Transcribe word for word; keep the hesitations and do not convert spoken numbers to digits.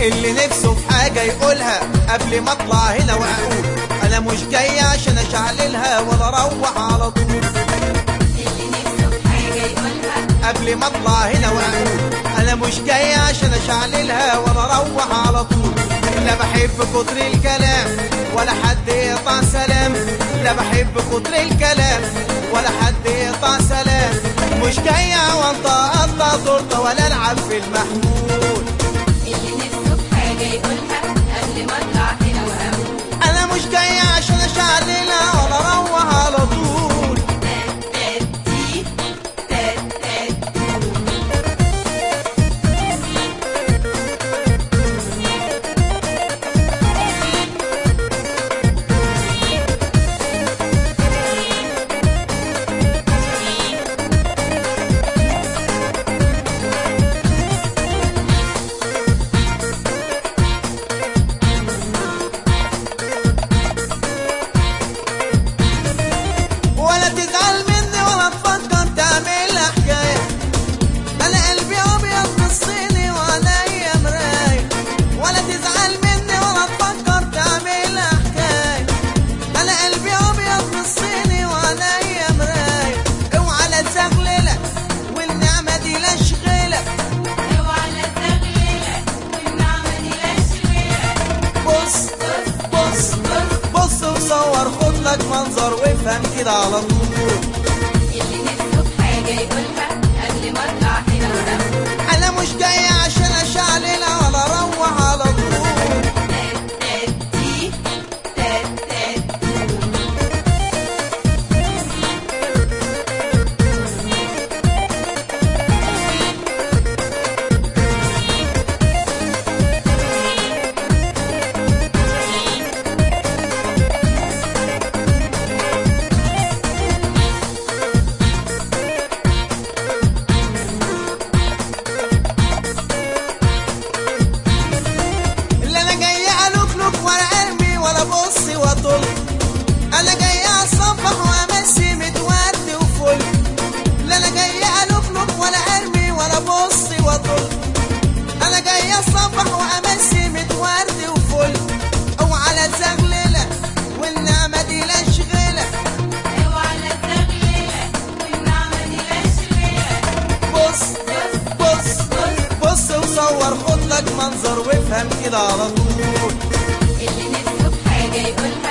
اللي نفسه في حاجة يقولها قبل ما اطلع هنا واقول انا مش جاي عشان اشعللها ولا اروح على طول. اللي نفسه في حاجة يقولها قبل ما اطلع هنا واقول انا مش جاي عشان اشعللها ولا اروح على طول. لا بحب كتر الكلام ولا حد يقطع سلام، لا بحب كتر الكلام ولا حد يقطع سلام. مش جاي وانطق اطلع تورته ولا العب في المحمول. اللي نفسه في حاجة يقولها قبل ما اطلع هنا واقول انا مش جاي عشان اشعللها ولا اروح على طول. تاتي تاتي ولا تزعل مني ولا تفكر تعمل حكاية، انا قلبي ابيض بالصيني وعليا مراية. ولا تزعل مني ولا تفكر تعمل حكاية، انا قلبي ابيض بالصيني وعليا مراية. اوعى لا تزغللك والنعمة دي لا شغلك، اوعى لا تغللك والنعمة دي لا تشغلك. بص بص بص وصور خد لك منظر وافهم كده على طول. اللي نفسه في حاجة يقولها قبل ما اطلع هنا واقول انا مش جاي عشان اشعللها ولا اروح على طول. تاتي تاتي اللي انا جاي الوكلك ولا ارمي ولا بص واطل، انا جاي اصبح وامسي متورد وفل. لا انا جاي الوكلك ولا ارمي ولا بص واطل، انا جاي اصبح وامسي متورد وفل. اوعى لا تزغللك والنعمة دي لا شغلك، اوعى لا تغللك والنعمة دي لا تشغلك. بص بص بص وصور خد لك منظر وافهم كده على طول. اللي نفسه في حاجة يقولها